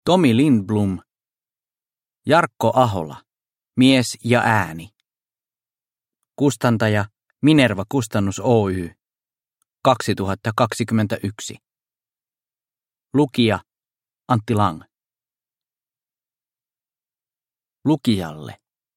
Tomi Lindblom. Jarkko Ahola. Mies ja ääni. Kustantaja Minerva Kustannus Oy. 2021. Lukija Antti Lang. Lukijalle.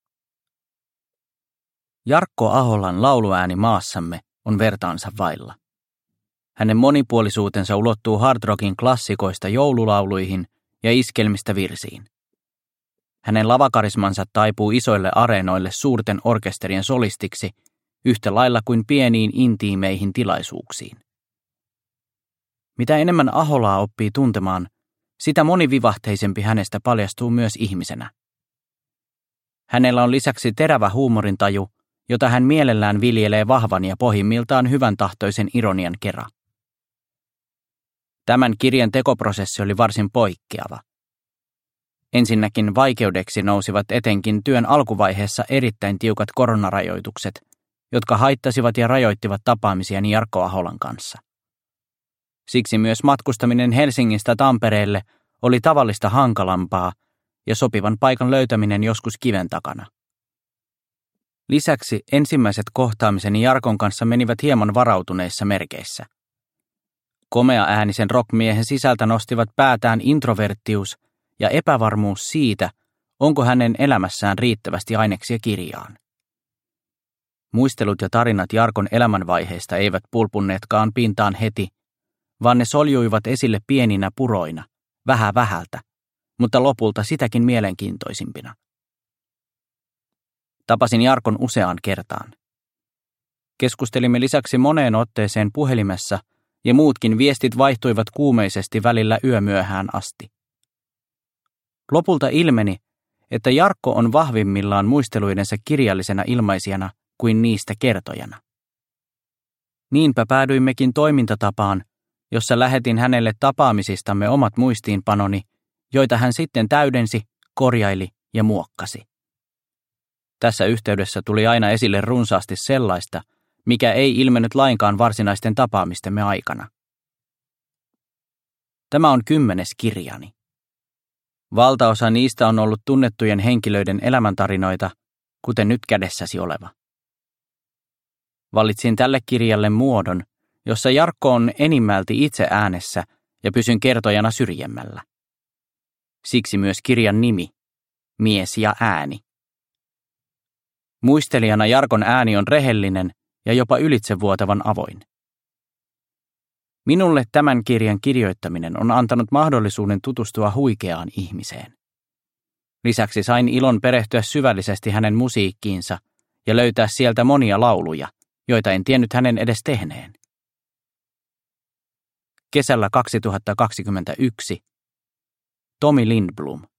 Jarkko Aholan lauluääni maassamme on vertaansa vailla. Hänen monipuolisuutensa ulottuu hardrockin klassikoista joululauluihin ja iskelmistä virsiin. Hänen lavakarismansa taipuu isoille areenoille suurten orkesterien solistiksi yhtä lailla kuin pieniin intiimeihin tilaisuuksiin. Mitä enemmän Aholaa oppii tuntemaan, sitä monivivahteisempi hänestä paljastuu myös ihmisenä. Hänellä on lisäksi terävä huumorintaju, jota hän mielellään viljelee vahvan ja pohjimmiltaan hyvän tahtoisen ironian kera. Tämän kirjan tekoprosessi oli varsin poikkeava. Ensinnäkin vaikeudeksi nousivat etenkin työn alkuvaiheessa erittäin tiukat koronarajoitukset, jotka haittasivat ja rajoittivat tapaamisiani Jarkko Aholan kanssa. Siksi myös matkustaminen Helsingistä Tampereelle oli tavallista hankalampaa ja sopivan paikan löytäminen joskus kiven takana. Lisäksi ensimmäiset kohtaamiseni Jarkon kanssa menivät hieman varautuneissa merkeissä. Komea-äänisen rockmiehen sisältä nostivat päätään introverttius ja epävarmuus siitä, onko hänen elämässään riittävästi aineksia kirjaan. Muistelut ja tarinat Jarkon elämänvaiheista eivät pulpunneetkaan pintaan heti, vaan ne soljuivat esille pieninä puroina, vähä vähältä, mutta lopulta sitäkin mielenkiintoisimpina. Tapasin Jarkon useaan kertaan. Keskustelimme lisäksi moneen otteeseen puhelimessa ja muutkin viestit vaihtuivat kuumeisesti välillä yömyöhään asti. Lopulta ilmeni, että Jarkko on vahvimmillaan muisteluidensa kirjallisena ilmaisijana kuin niistä kertojana. Niinpä päädyimmekin toimintatapaan, jossa lähetin hänelle tapaamisistamme omat muistiinpanoni, joita hän sitten täydensi, korjaili ja muokkasi. Tässä yhteydessä tuli aina esille runsaasti sellaista, mikä ei ilmennyt lainkaan varsinaisten tapaamistemme aikana. Tämä on 10. kirjani. Valtaosa niistä on ollut tunnettujen henkilöiden elämäntarinoita, kuten nyt kädessäsi oleva. Valitsin tälle kirjalle muodon, jossa Jarkko on enimmälti itse äänessä ja pysyn kertojana syrjemmällä. Siksi myös kirjan nimi, Mies ja ääni. Muistelijana Jarkon ääni on rehellinen ja jopa ylitsevuotavan avoin. Minulle tämän kirjan kirjoittaminen on antanut mahdollisuuden tutustua huikeaan ihmiseen. Lisäksi sain ilon perehtyä syvällisesti hänen musiikkiinsa ja löytää sieltä monia lauluja, joita en tiennyt hänen edes tehneen. Kesällä 2021. Tomi Lindblom.